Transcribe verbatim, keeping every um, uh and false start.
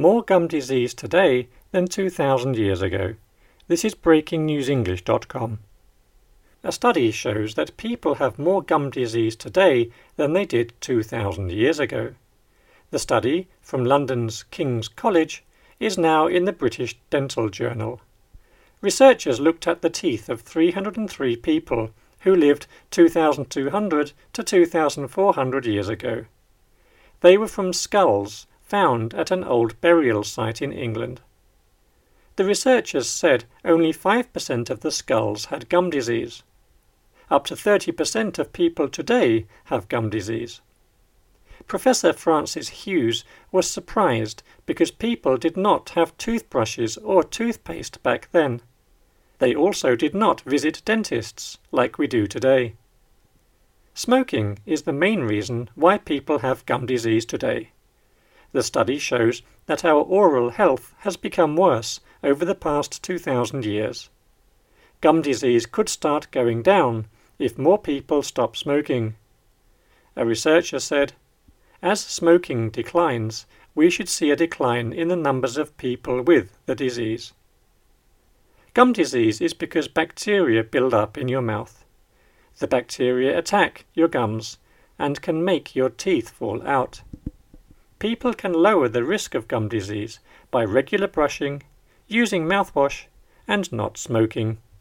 more gum disease today than two thousand years ago. This is breaking news english dot com. A study shows that people have more gum disease today than they did two thousand years ago. The study, from London's King's College, is now in the British Dental Journal. Researchers looked at the teeth of three hundred three people who lived two thousand two hundred to two thousand four hundred years ago. They were from skulls found at an old burial site in England. The researchers said only five percent of the skulls had gum disease. Up to thirty percent of people today have gum disease. Professor Francis Hughes was surprised because people did not have toothbrushes or toothpaste back then. They also did not visit dentists like we do today. Smoking is the main reason why people have gum disease today. The study shows that our oral health has become worse over the past two thousand years. Gum disease could start going down if more people stop smoking. A researcher said, "As smoking declines, we should see a decline in the numbers of people with the disease." Gum disease is because bacteria build up in your mouth. The bacteria attack your gums and can make your teeth fall out. People can lower the risk of gum disease by regular brushing, using mouthwash, and not smoking.